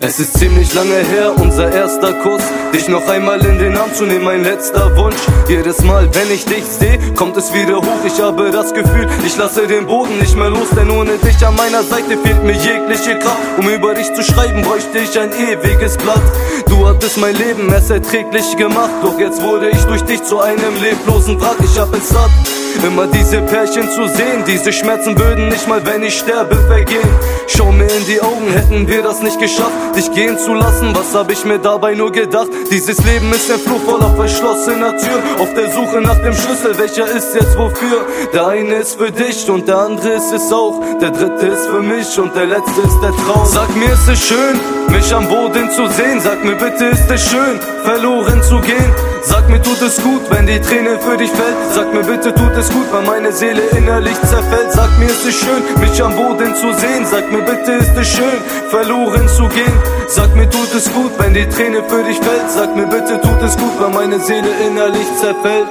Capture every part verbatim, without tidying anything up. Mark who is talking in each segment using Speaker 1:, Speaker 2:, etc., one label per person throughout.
Speaker 1: Es ist ziemlich lange her, unser erster Kuss. Dich noch einmal in den Arm zu nehmen, mein letzter Wunsch. Jedes Mal, wenn ich dich seh, kommt es wieder hoch. Ich habe das Gefühl, ich lasse den Boden nicht mehr los. Denn ohne dich an meiner Seite fehlt mir jegliche Kraft. Um über dich zu schreiben, bräuchte ich ein ewiges Blatt. Du hattest mein Leben erst erträglich gemacht. Doch jetzt wurde ich durch dich zu einem leblosen Wrack. Ich hab es satt, immer diese Pärchen zu sehen. Diese Schmerzen würden nicht mal, wenn ich sterbe, vergehen. Schau mir in die Augen, hätten wir das nicht geschafft, dich gehen zu lassen, was hab ich mir dabei nur gedacht? Dieses Leben ist ein Flur voller verschlossener Türen, auf der Suche nach dem Schlüssel, welcher ist jetzt wofür? Der eine ist für dich und der andere ist es auch. Der dritte ist für mich und der letzte ist der Traum. Sag mir, ist es schön, mich am Boden zu sehen? Sag mir bitte, ist es schön, verloren zu gehen? Sag mir, tut es gut, wenn die Träne für dich fällt? Sag mir bitte, tut es gut, weil meine Seele innerlich zerfällt? Sag mir, ist es schön, mich am Boden zu sehen? Sag mir bitte, ist es schön, verloren zu gehen? Sag mir, tut es gut, wenn die Träne für dich fällt? Sag mir bitte, tut es gut, weil meine Seele innerlich zerfällt?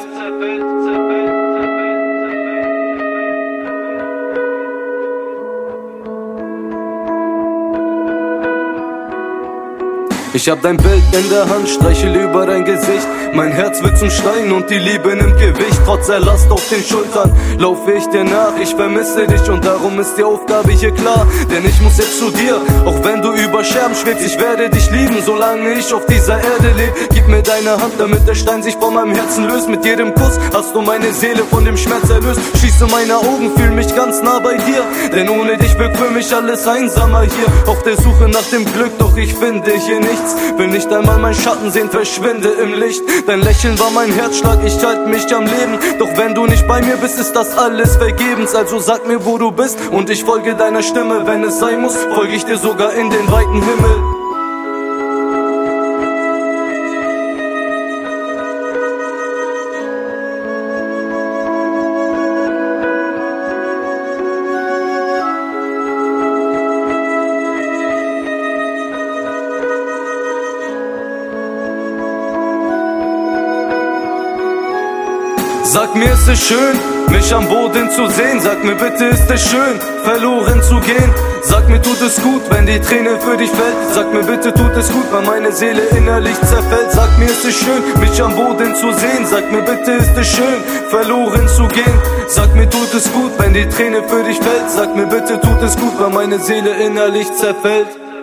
Speaker 1: Ich hab dein Bild in der Hand, streichel über dein Gesicht. Mein Herz wird zum Stein und die Liebe nimmt Gewicht. Trotz der Last auf den Schultern laufe ich dir nach. Ich vermisse dich und darum ist die Aufgabe hier klar. Denn ich muss jetzt zu dir, auch wenn du über Scherben schwebst. Ich werde dich lieben, solange ich auf dieser Erde lebe. Gib mir deine Hand, damit der Stein sich von meinem Herzen löst. Mit jedem Kuss hast du meine Seele von dem Schmerz erlöst. Schließe meine Augen, fühl mich ganz nah bei dir. Denn ohne dich wird für mich alles einsamer hier. Auf der Suche nach dem Glück, doch ich finde hier nichts. Will nicht einmal mein Schatten sehen, verschwinde im Licht. Dein Lächeln war mein Herzschlag, ich halte mich am Leben. Doch wenn du nicht bei mir bist, ist das alles vergebens. Also sag mir, wo du bist und ich folge deiner Stimme. Wenn es sein muss, folge ich dir sogar in den weiten Himmel. Sag mir, ist es schön, mich am Boden zu sehen? Sag mir bitte, ist es schön, verloren zu gehen? Sag mir, tut es gut, wenn die Träne für dich fällt? Sag mir bitte, tut es gut, weil meine Seele innerlich zerfällt? Sag mir, ist es schön, mich am Boden zu sehen? Sag mir bitte, ist es schön, verloren zu gehen? Sag mir, tut es gut, wenn die Träne für dich fällt? Sag mir bitte, tut es gut, weil meine Seele innerlich zerfällt?